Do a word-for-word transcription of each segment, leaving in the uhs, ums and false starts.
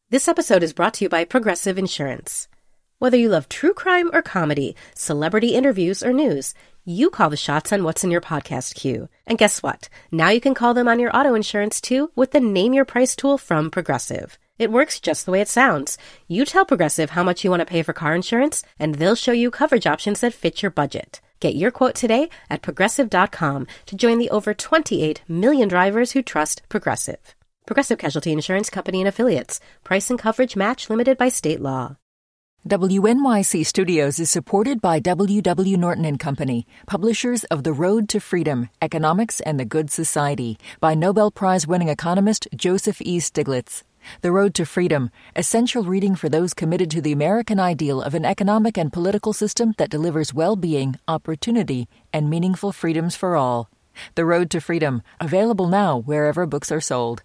This episode is brought to you by Progressive Insurance. Whether you love true crime or comedy, celebrity interviews or news, you call the shots on what's in your podcast queue. And guess what? Now you can call them on your auto insurance too with the Name Your Price tool from Progressive. It works just the way it sounds. You tell Progressive how much you want to pay for car insurance, and they'll show you coverage options that fit your budget. Get your quote today at progressive dot com to join the over twenty-eight million drivers who trust Progressive. Progressive Casualty Insurance Company and Affiliates. Price and coverage match limited by state law. W N Y C Studios is supported by W W Norton and Company, publishers of The Road to Freedom, Economics and the Good Society, by Nobel Prize-winning economist Joseph E. Stiglitz. The Road to Freedom, essential reading for those committed to the American ideal of an economic and political system that delivers well-being, opportunity, and meaningful freedoms for all. The Road to Freedom, available now wherever books are sold.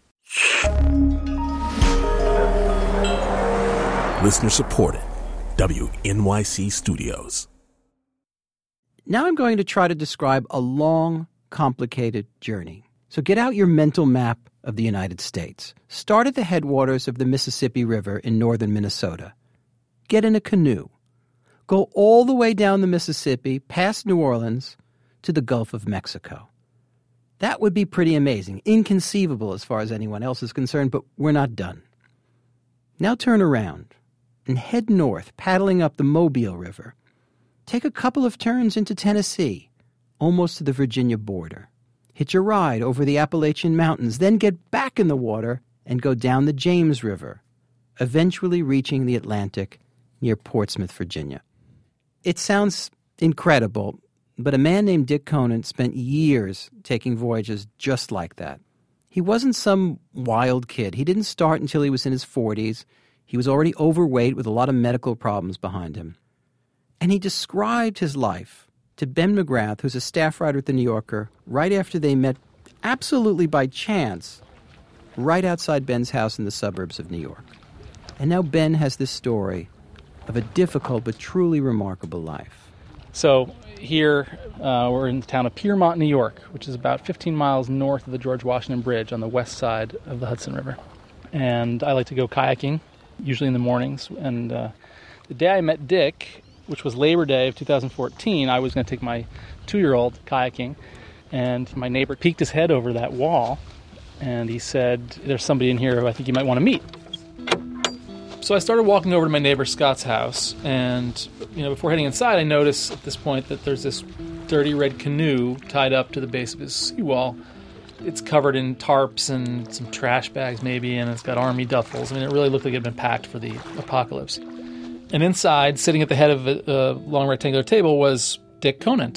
Listener supported. W N Y C Studios. Now I'm going to try to describe a long, complicated journey. So get out your mental map of the United States. Start at the headwaters of the Mississippi River in northern Minnesota. Get in a canoe. Go all the way down the Mississippi, past New Orleans, to the Gulf of Mexico. That would be pretty amazing, inconceivable as far as anyone else is concerned, but we're not done. Now turn around and head north, paddling up the Mobile River. Take a couple of turns into Tennessee, almost to the Virginia border. Hitch a ride over the Appalachian Mountains, then get back in the water and go down the James River, eventually reaching the Atlantic near Portsmouth, Virginia. It sounds incredible, but a man named Dick Conant spent years taking voyages just like that. He wasn't some wild kid. He didn't start until he was in his forties. He was already overweight with a lot of medical problems behind him. And he described his life to Ben McGrath, who's a staff writer at The New Yorker, right after they met, absolutely by chance, right outside Ben's house in the suburbs of New York. And now Ben has this story of a difficult but truly remarkable life. So here uh, we're in the town of Piermont, New York, which is about fifteen miles north of the George Washington Bridge on the west side of the Hudson River. And I like to go kayaking, usually in the mornings. And uh, the day I met Dick, which was Labor Day of two thousand fourteen, I was going to take my two-year-old kayaking, and my neighbor peeked his head over that wall, and he said, "There's somebody in here who I think you might want to meet." So I started walking over to my neighbor Scott's house, and you know, before heading inside, I noticed at this point that there's this dirty red canoe tied up to the base of his seawall. It's covered in tarps and some trash bags maybe, and it's got army duffels. I mean, it really looked like it had been packed for the apocalypse. And inside, sitting at the head of a, a long rectangular table, was Dick Conant.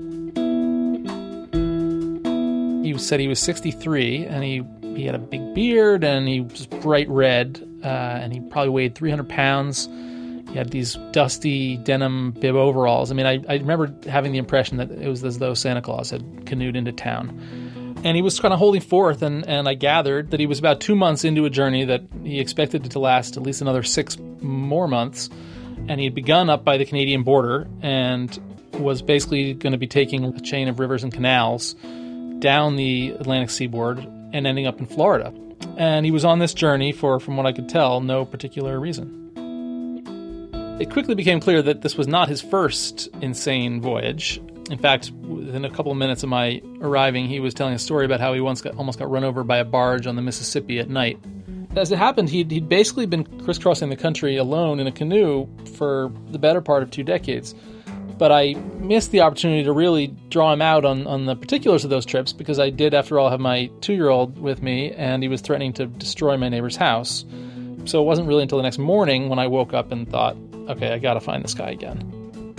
He said he was sixty-three, and he, he had a big beard, and he was bright red, uh, and he probably weighed three hundred pounds. He had these dusty denim bib overalls. I mean, I, I remember having the impression that it was as though Santa Claus had canoed into town. And he was kind of holding forth, and, and I gathered that he was about two months into a journey that he expected it to last at least another six more months. And he had begun up by the Canadian border and was basically going to be taking a chain of rivers and canals down the Atlantic seaboard and ending up in Florida. And he was on this journey for, from what I could tell, no particular reason. It quickly became clear that this was not his first insane voyage. In fact, within a couple of minutes of my arriving, he was telling a story about how he once got, almost got run over by a barge on the Mississippi at night. As it happened, he'd, he'd basically been crisscrossing the country alone in a canoe for the better part of two decades. But I missed the opportunity to really draw him out on, on the particulars of those trips because I did, after all, have my two-year-old with me, and he was threatening to destroy my neighbor's house. So it wasn't really until the next morning when I woke up and thought, okay, I gotta find this guy again.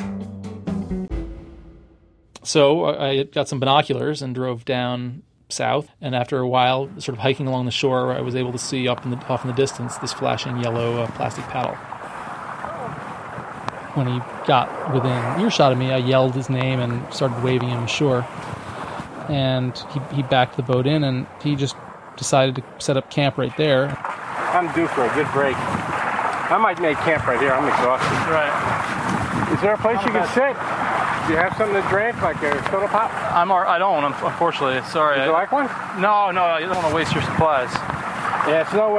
So I got some binoculars and drove down south, and after a while, sort of hiking along the shore, I was able to see up in the, off in the distance this flashing yellow uh, plastic paddle. When he got within earshot of me, I yelled his name and started waving him ashore. And he, he backed the boat in, and he just decided to set up camp right there. I'm due for a good break. I might make camp right here. I'm exhausted. Right. Is there a place you can sit? Do you have something to drink, like a soda pop? I'm. I don't, unfortunately. Sorry. Would you I, like one? No, no. You don't want to waste your supplies. Yeah, it's no waste.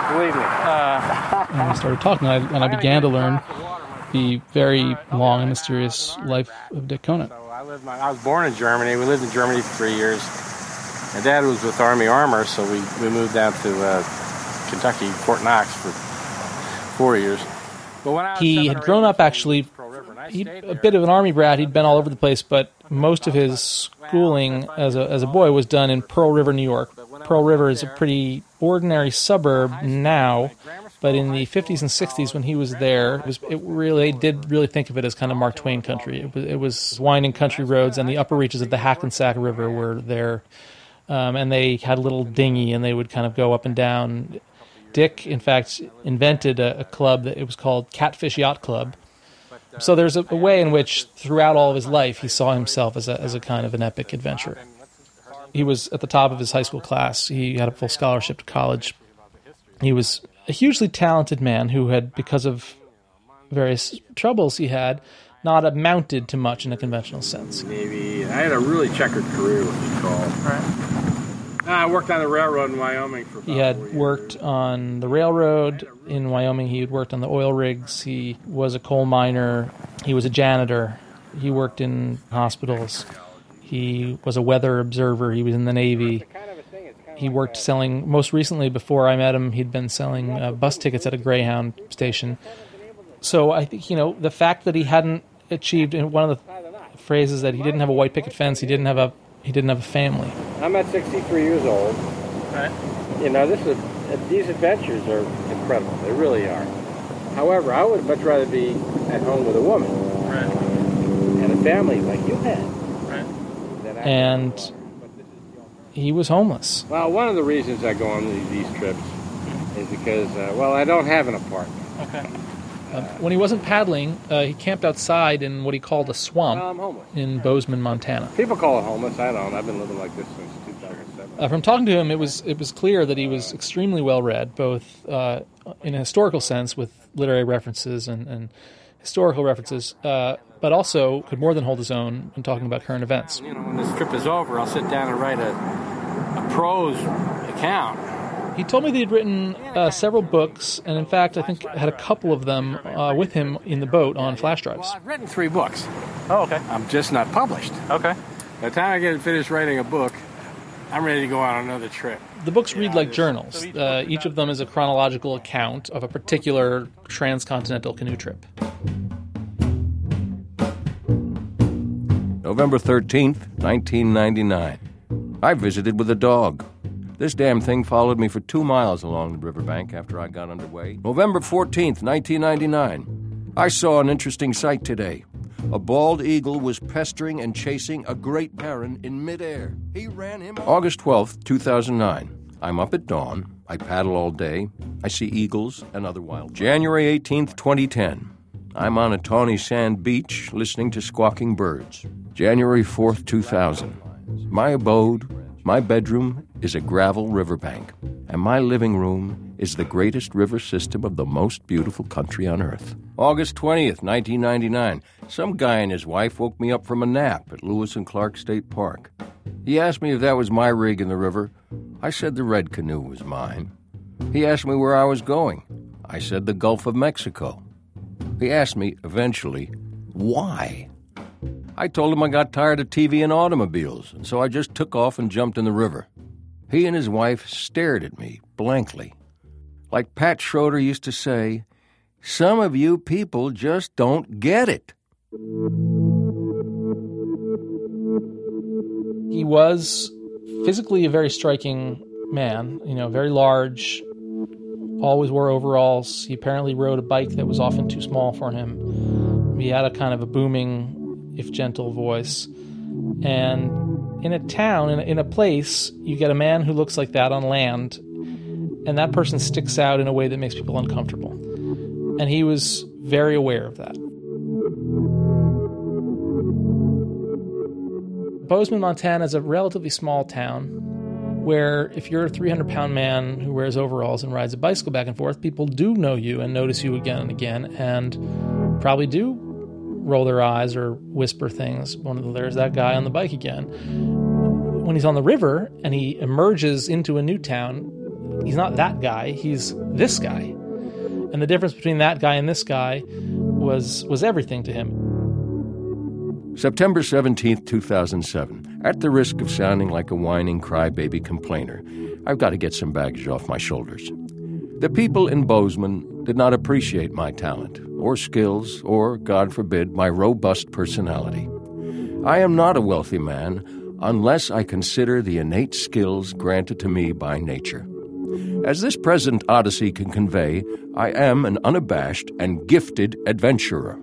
believe me. Uh, and we started talking, and I, and I began to learn the very long and mysterious life of Dick Conant. So I lived. My, I was born in Germany. We lived in Germany for three years. My dad was with Army Armor, so we, we moved down to uh, Kentucky, Fort Knox, for four years. But when I was he had grown up actually. He'd a bit of an Army brat. He'd been all over the place, but most of his schooling as a as a boy was done in Pearl River, New York. Pearl River is a pretty ordinary suburb now, but in the fifties and sixties when he was there, it was it really did really think of it as kind of Mark Twain country. It was, it was winding country roads, and the upper reaches of the Hackensack River were there, um, and they had a little dinghy, and they would kind of go up and down. Dick, in fact, invented a, a club that it was called Catfish Yacht Club. So there's a, a way in which, throughout all of his life, he saw himself as a as a kind of an epic adventurer. He was at the top of his high school class. He had a full scholarship to college. He was a hugely talented man who had, because of various troubles he had, not amounted to much in a conventional sense. Navy. I had a really checkered career, what you call. Right. I worked on the railroad in Wyoming for about He had worked on the railroad in Wyoming. He had worked on the oil rigs. He was a coal miner. He was a janitor. He worked in hospitals. He was a weather observer. He was in the Navy. He worked selling, most recently before I met him, he'd been selling uh, bus tickets at a Greyhound station. So I think, you know, the fact that he hadn't achieved, in one of the phrases that he didn't have a white picket fence, he didn't have a He didn't have a family. I'm at sixty-three years old. Right. You know, this is these adventures are incredible. They really are. However, I would much rather be at home with a woman. Right. And a family like you had. Right. And he was homeless. Well, one of the reasons I go on these, these trips is because, uh, well, I don't have an apartment. Okay. Uh, when he wasn't paddling, uh, he camped outside in what he called a swamp well, I'm homeless. in Bozeman, Montana. People call it homeless. I don't. I've been living like this since two thousand seven. Uh, from talking to him, it was it was clear that he was extremely well-read, both uh, in a historical sense with literary references and, and historical references, uh, but also could more than hold his own when talking about current events. You know, when this trip is over, I'll sit down and write a, a prose account. He told me that he'd written uh, several books, and in fact, I think had a couple of them uh, with him in the boat on flash drives. Well, I've written three books. Oh, okay. I'm just not published. Okay. By the time I get finished writing a book, I'm ready to go on another trip. The books read like journals. Uh, each of them is a chronological account of a particular transcontinental canoe trip. November thirteenth, nineteen ninety-nine. I visited with a dog. This damn thing followed me for two miles along the riverbank after I got underway. November fourteenth, nineteen ninety-nine. I saw an interesting sight today. A bald eagle was pestering and chasing a great heron in midair. He ran him... August twelfth, two thousand nine. I'm up at dawn. I paddle all day. I see eagles and other wild... January eighteenth, twenty ten. I'm on a tawny sand beach listening to squawking birds. January fourth, two thousand. My abode, my bedroom, is a gravel riverbank, and my living room is the greatest river system of the most beautiful country on earth. August twentieth, nineteen ninety-nine. Some guy and his wife woke me up from a nap at Lewis and Clark State Park. He asked me if that was my rig in the river. I said the red canoe was mine. He asked me where I was going. I said the Gulf of Mexico. He asked me, eventually, why? I told him I got tired of T V and automobiles, and so I just took off and jumped in the river. He and his wife stared at me blankly. Like Pat Schroeder used to say, some of you people just don't get it. He was physically a very striking man, you know, very large, always wore overalls. He apparently rode a bike that was often too small for him. He had a kind of a booming, if gentle, voice. And in a town, in a, in a place, you get a man who looks like that on land, and that person sticks out in a way that makes people uncomfortable. And he was very aware of that. Bozeman, Montana is a relatively small town where if you're a three hundred pound man who wears overalls and rides a bicycle back and forth, people do know you and notice you again and again and probably do roll their eyes or whisper things. One of the, there's that guy on the bike again. When he's on the river and he emerges into a new town, he's not that guy, he's this guy. And the difference between that guy and this guy was was everything to him. September seventeenth, two thousand seven. At the risk of sounding like a whining crybaby complainer, I've got to get some baggage off my shoulders. The people in Bozeman did not appreciate my talent, or skills, or, God forbid, my robust personality. I am not a wealthy man unless I consider the innate skills granted to me by nature. As this present odyssey can convey, I am an unabashed and gifted adventurer.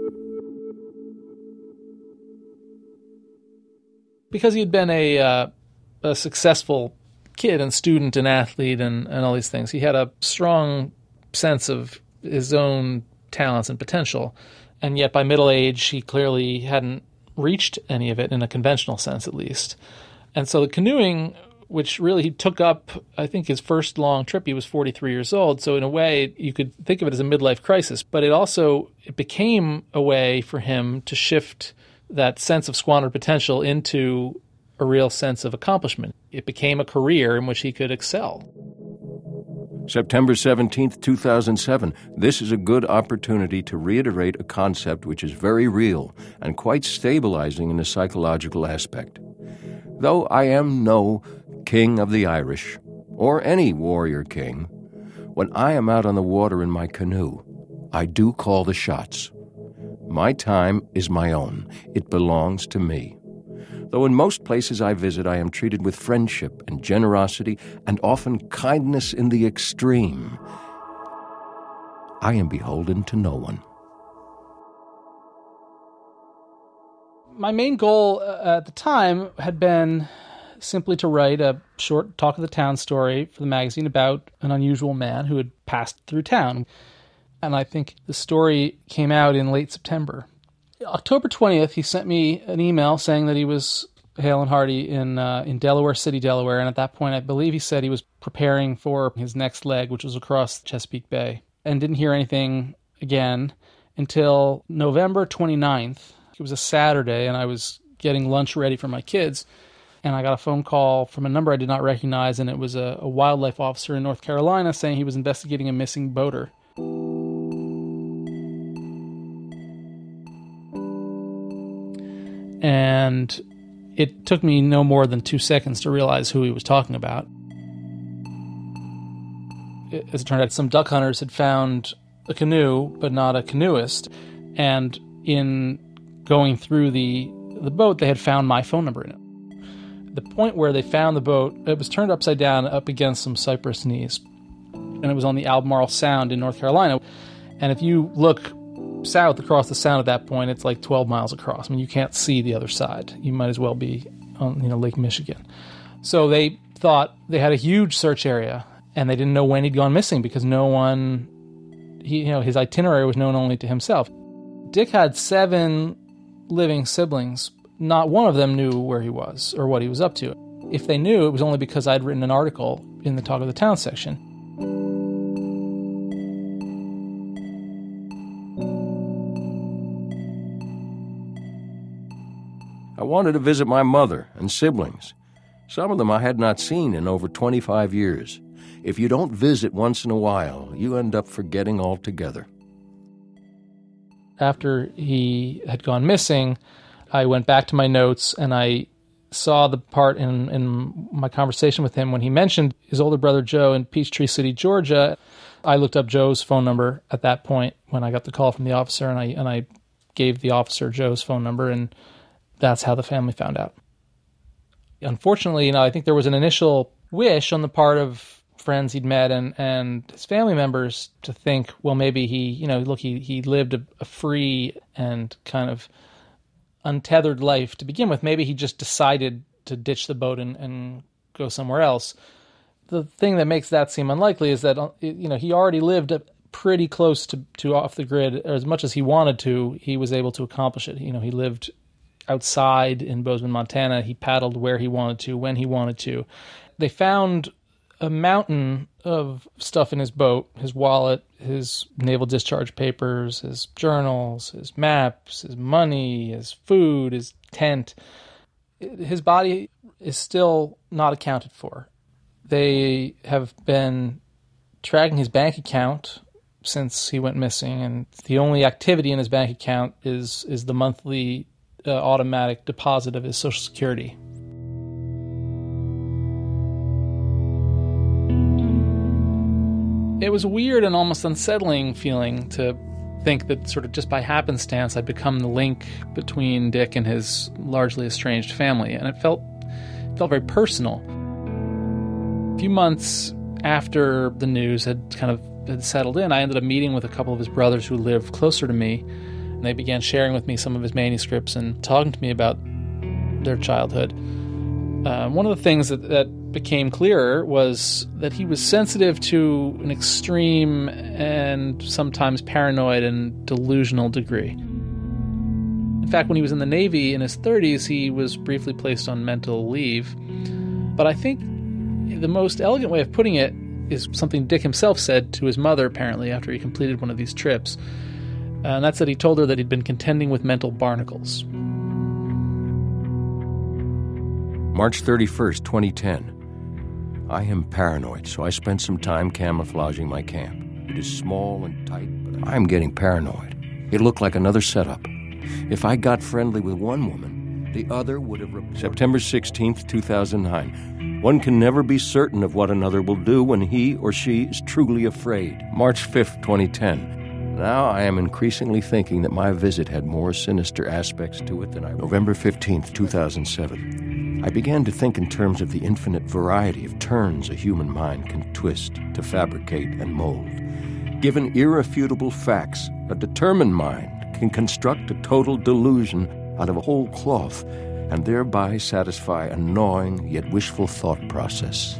Because he'd been a, uh, a successful kid and student and athlete and, and all these things, he had a strong sense of his own talents and potential. And yet by middle age, he clearly hadn't reached any of it in a conventional sense, at least. And so the canoeing, which really he took up, I think his first long trip, he was forty-three years old. So in a way, you could think of it as a midlife crisis. But it also it became a way for him to shift that sense of squandered potential into a real sense of accomplishment. It became a career in which he could excel. September seventeenth, two thousand seven. This is a good opportunity to reiterate a concept which is very real and quite stabilizing in the psychological aspect. Though I am no king of the Irish, or any warrior king, when I am out on the water in my canoe, I do call the shots. My time is my own. It belongs to me. Though in most places I visit, I am treated with friendship and generosity and often kindness in the extreme, I am beholden to no one. My main goal at the time had been simply to write a short talk of the town story for the magazine about an unusual man who had passed through town. And I think the story came out in late September. October twentieth, he sent me an email saying that he was hale and hearty in uh, in Delaware City, Delaware. And at that point, I believe he said he was preparing for his next leg, which was across Chesapeake Bay. And didn't hear anything again until November twenty-ninth. It was a Saturday, and I was getting lunch ready for my kids. And I got a phone call from a number I did not recognize, and it was a, a wildlife officer in North Carolina saying he was investigating a missing boater. And it took me no more than two seconds to realize who he was talking about. As it turned out, some duck hunters had found a canoe, but not a canoeist. And in going through the, the boat, they had found my phone number in it. The point where they found the boat, it was turned upside down up against some cypress knees. And it was on the Albemarle Sound in North Carolina. And if you look south across the sound at that point, it's like twelve miles across. I mean, you can't see the other side. You might as well be on, you know, Lake Michigan. So they thought they had a huge search area, and they didn't know when he'd gone missing because no one, he, you know, his itinerary was known only to himself. Dick had seven living siblings. Not one of them knew where he was or what he was up to. If they knew, it was only because I'd written an article in the Talk of the Town section. I wanted to visit my mother and siblings. Some of them I had not seen in over twenty-five years. If you don't visit once in a while, you end up forgetting altogether. After he had gone missing, I went back to my notes and I saw the part in, in my conversation with him when he mentioned his older brother Joe in Peachtree City, Georgia. I looked up Joe's phone number at that point when I got the call from the officer, and I and I gave the officer Joe's phone number, and that's how the family found out. Unfortunately, you know, I think there was an initial wish on the part of friends he'd met and, and his family members to think, well, maybe he, you know, look, he, he lived a, a free and kind of untethered life to begin with. Maybe he just decided to ditch the boat and, and go somewhere else. The thing that makes that seem unlikely is that, you know, he already lived pretty close to, to off the grid. As much as he wanted to, he was able to accomplish it. You know, he lived outside in Bozeman, Montana. He paddled where he wanted to, when he wanted to. They found a mountain of stuff in his boat, his wallet, his naval discharge papers, his journals, his maps, his money, his food, his tent. His body is still not accounted for. They have been tracking his bank account since he went missing, and the only activity in his bank account is is the monthly uh, automatic deposit of his Social Security. It was a weird and almost unsettling feeling to think that sort of just by happenstance I'd become the link between Dick and his largely estranged family, and it felt it felt very personal. A few months after the news had kind of had settled in, I ended up meeting with a couple of his brothers who lived closer to me, and they began sharing with me some of his manuscripts and talking to me about their childhood. Uh, one of the things that, that became clearer was that he was sensitive to an extreme and sometimes paranoid and delusional degree. In fact, when he was in the Navy in his thirties, he was briefly placed on mental leave. But I think the most elegant way of putting it is something Dick himself said to his mother, apparently, after he completed one of these trips. And that's that he told her that he'd been contending with mental barnacles. March thirty-first, twenty ten. I am paranoid, so I spent some time camouflaging my camp. It is small and tight, but I am getting paranoid. It looked like another setup. If I got friendly with one woman, the other would have... Rep- September sixteenth, two thousand nine. One can never be certain of what another will do when he or she is truly afraid. March fifth, twenty ten. Now I am increasingly thinking that my visit had more sinister aspects to it than I... November fifteenth, two thousand seven. I began to think in terms of the infinite variety of turns a human mind can twist to fabricate and mold. Given irrefutable facts, a determined mind can construct a total delusion out of a whole cloth and thereby satisfy a gnawing yet wishful thought process.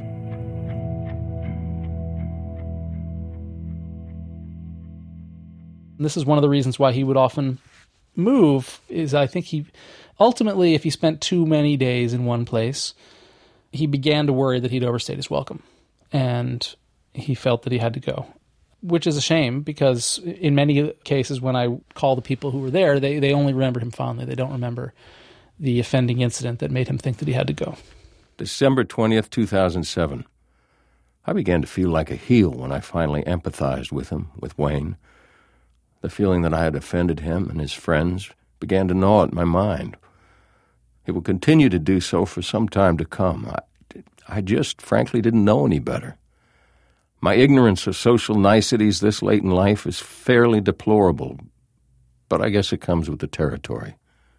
And this is one of the reasons why he would often move, is I think he... Ultimately, if he spent too many days in one place, he began to worry that he'd overstayed his welcome, and he felt that he had to go, which is a shame because in many cases when I call the people who were there, they, they only remember him fondly. They don't remember the offending incident that made him think that he had to go. December twentieth, two thousand seven. I began to feel like a heel when I finally empathized with him, with Wayne. The feeling that I had offended him and his friends began to gnaw at my mind. It will continue to do so for some time to come. I, I just frankly didn't know any better. My ignorance of social niceties this late in life is fairly deplorable, but I guess it comes with the territory.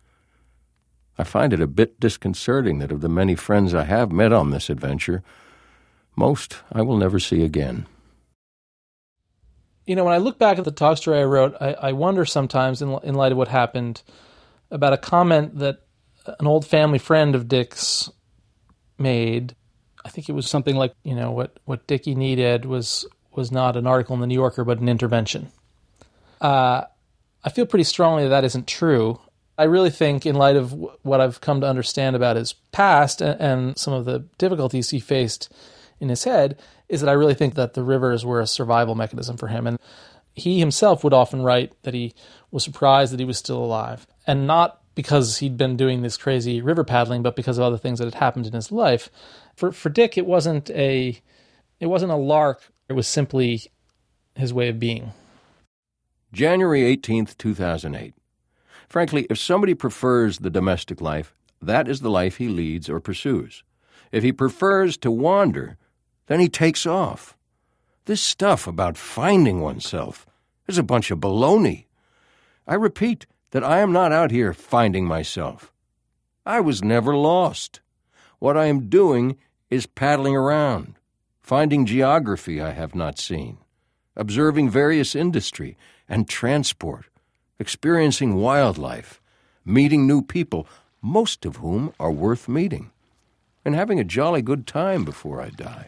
I find it a bit disconcerting that of the many friends I have met on this adventure, most I will never see again. You know, when I look back at the talk story I wrote, I, I wonder sometimes, in, in light of what happened, about a comment that an old family friend of Dick's made. I think it was something like, you know, what, what Dickie needed was was not an article in the New Yorker, but an intervention. Uh, I feel pretty strongly that that isn't true. I really think, in light of w- what I've come to understand about his past and, and some of the difficulties he faced in his head, is that I really think that the rivers were a survival mechanism for him. And he himself would often write that he was surprised that he was still alive. And not because he'd been doing this crazy river paddling, but because of other things that had happened in his life. For for Dick, it wasn't a it wasn't a lark. It was simply his way of being. January eighteenth, two thousand eight. Frankly, if somebody prefers the domestic life, that is the life he leads or pursues. If he prefers to wander, then he takes off. This stuff about finding oneself is a bunch of baloney. I repeat that I am not out here finding myself. I was never lost. What I am doing is paddling around, finding geography I have not seen, observing various industry and transport, experiencing wildlife, meeting new people, most of whom are worth meeting, and having a jolly good time before I die.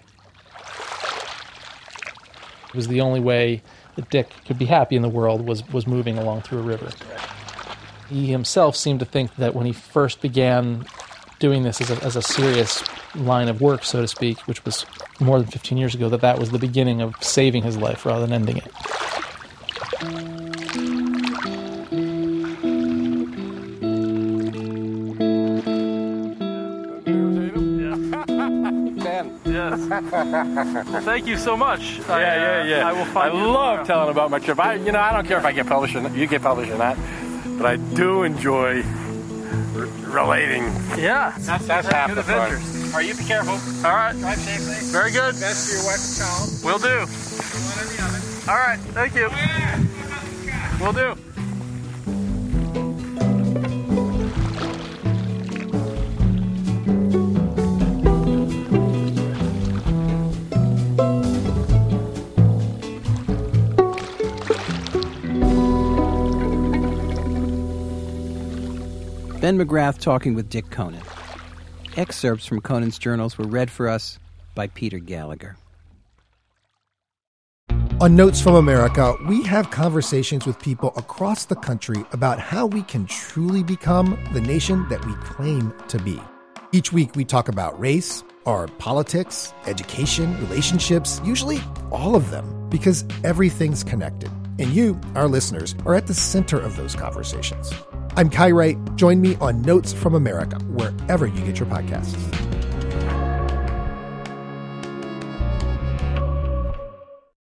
It was the only way that Dick could be happy in the world was, was moving along through a river. He himself seemed to think that when he first began doing this as a, as a serious line of work, so to speak, which was more than fifteen years ago, that that was the beginning of saving his life rather than ending it. Ben. Yes. Well, thank you so much. Yeah, I, uh, yeah, yeah. I will find I you love tomorrow. telling about my trip. I, you know, I don't care if I get published or not, you get published or not, but I do enjoy r- relating. Yeah. That's, that's half good the fun. adventures. All right, you be careful. All right. Drive safely. Very good. Best for your wife and child. Will do. One or the other. All right. Thank you. Will do. Ben McGrath talking with Dick Conan. Excerpts from Conan's journals were read for us by Peter Gallagher. On Notes from America, we have conversations with people across the country about how we can truly become the nation that we claim to be. Each week we talk about race, our politics, education, relationships, usually all of them, because everything's connected. And you, our listeners, are at the center of those conversations. I'm Kai Wright. Join me on Notes from America, wherever you get your podcasts.